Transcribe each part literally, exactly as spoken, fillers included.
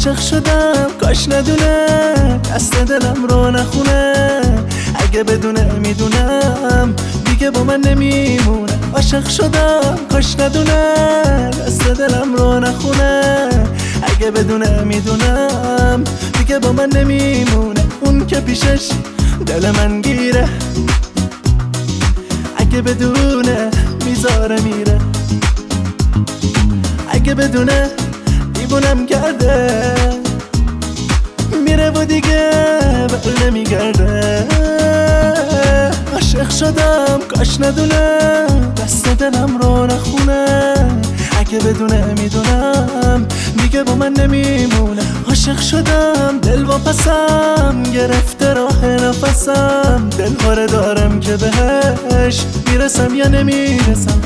عاشق شدم کاش ندونه دست دلم رو نخونه، اگه بدونه میدونم دیگه با من نمیمونه. عاشق شدم کاش ندونه دست دلم رو نخونه، اگه بدونه میدونم دیگه با من نمیمونه. اون که پیشش دل من گیره، اگه بدونه میذاره میره، اگه بدونه دیوونم کرده میره و دیگه بر نمیگرده. عاشق شدم کاش ندونه دست دلم رو نخونه، اگه بدونه میدونم دیگه با من نمیمونه. عاشق شدم دل واپسم گرفته راه نفسم، دلهاره دارم که بهش میرسم یا نمیرسم.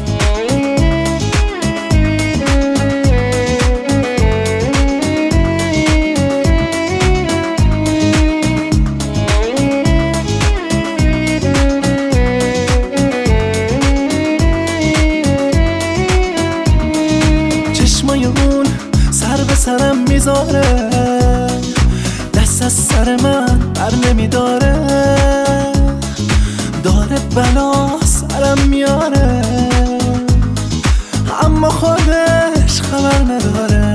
چشمای اون سر به سرم میذاره، دست از سر من بر نمیداره، داره بلا سرم میاره اما خودش خبر نداره.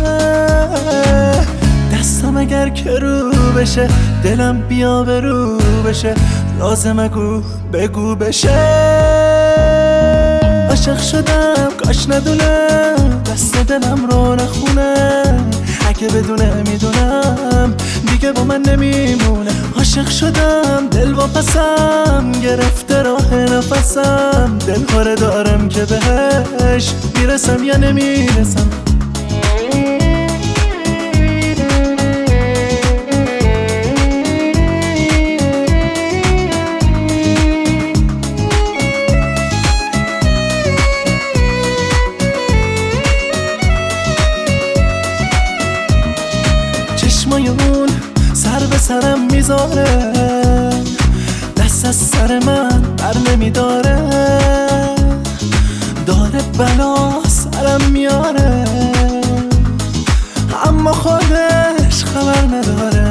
دستم اگر که رو بشه دلم بیا به رو بشه، لازمه گو بگو بشه. عاشق شدم کاش ندونه دست دلم رو نخونه، اگه بدونه میدونم دیگه با من نمیمونه. عاشق شدم دل واپسم گرفته راه نفسم، دلهاره دارم که بهش میرسم یا نمیرسم. چشمای اون سر به سرم میذاره، دست از سر من بر نمیداره، داره بلا سرم میاره اما خودش خبر نداره.